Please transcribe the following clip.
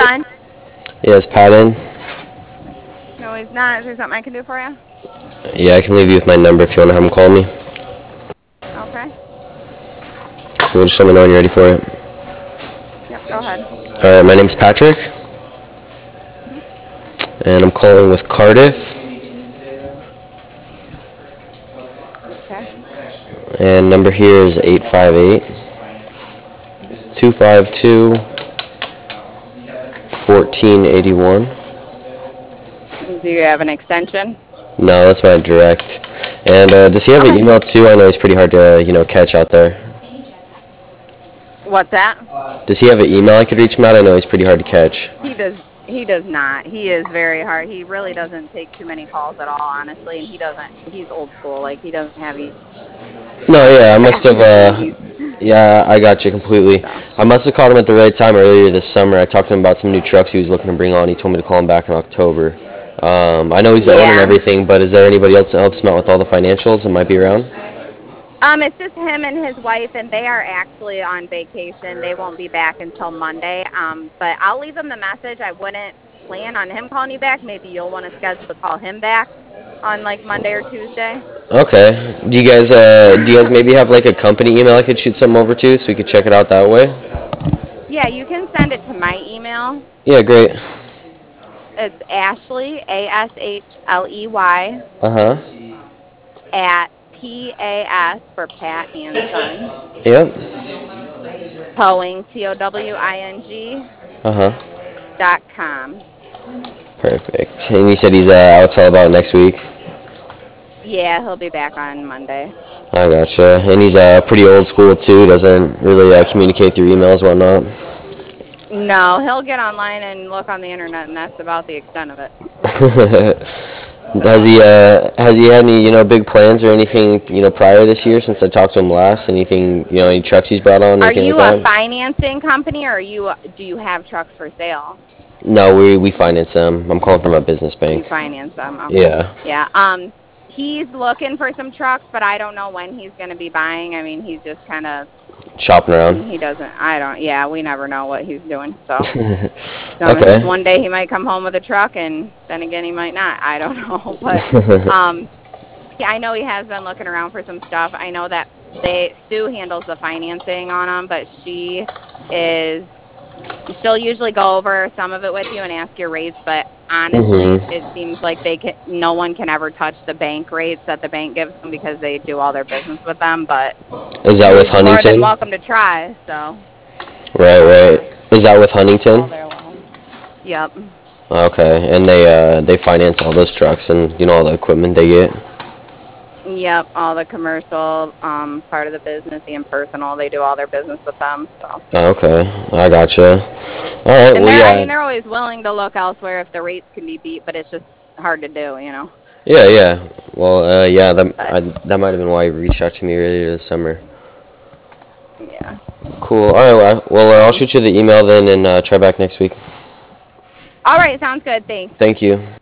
son? Yeah, is Pat in? No, he's not. Is there something I can do for you? Yeah, I can leave you with my number if you want to have him call me. Okay. Cool, just let me know when you're ready for it. Yep, go ahead. Alright, my name's Patrick, Mhm. and I'm calling with Cardiff, Okay. and number here is 858 252 1481. Do you have an extension? No, that's my direct. And does he have an Okay. email too? I know he's pretty hard to, catch out there. What's that? Does he have an email I could reach him at? I know he's pretty hard to catch. He does. He does not. He is very hard. He really doesn't take too many calls at all, honestly. And he doesn't. He's old school. Like he doesn't have No, yeah, I must have, machines. yeah, I got you completely. So I must have called him at the right time earlier this summer. I talked to him about some new trucks he was looking to bring on. He told me to call him back in October. I know he's the owner and yeah. everything, but is there anybody else that helps him out with all the financials and might be around? It's just him and his wife, and they are actually on vacation. They won't be back until Monday. But I'll leave him the message. I wouldn't plan on him calling you back. Maybe you'll want to schedule to call him back on like Monday or Tuesday. Okay. Do you guys maybe have like a company email I could shoot something over to so we could check it out that way? Yeah, you can send it to my email. Yeah, great. It's Ashley, Ashley, Uh-huh. at PAS for Pat and Son, Yep. towing, TOWING, Uh-huh. .com. Perfect. And you said he's out till about next week? Yeah, he'll be back on Monday. I gotcha. And he's pretty old school too. Doesn't really communicate through emails, whatnot. No, he'll get online and look on the internet, and that's about the extent of it. Has So, he had any big plans or anything prior this year since I talked to him last? Anything any trucks he's brought on, are anything like you a that? financing company, or do you have trucks for sale? No, we finance them. I'm calling from a business You bank. finance them, okay? Yeah. Yeah. He's looking for some trucks, but I don't know when he's going to be buying. I mean, he's just kind of Shopping around. he doesn't. I don't. Yeah, we never know what he's doing. So, Okay. one day he might come home with a truck, and then again he might not. I don't know, but yeah, I know he has been looking around for some stuff. I know that Sue handles the financing on them, but she'll usually go over some of it with you and ask your rates. But honestly, Mhm. it seems like no one can ever touch the bank rates that the bank gives them because they do all their business with them. But Is that with you're more than Huntington? welcome to try. So Right, right. Is that with all Huntington? their loans. Yep. Okay, and they finance all those trucks and all the equipment they get. Yep, all the commercial part of the business and personal, they do all their business with them. So, Okay, I gotcha. All right, and well, I yeah, mean, they're always willing to look elsewhere if the rates can be beat, but it's just hard to do. yeah, yeah. Well, yeah, But that might have been why you reached out to me earlier this summer. yeah. Cool. All right, well, I'll So, shoot you the email then and try back next week. all right, sounds good. Thanks. Thank you.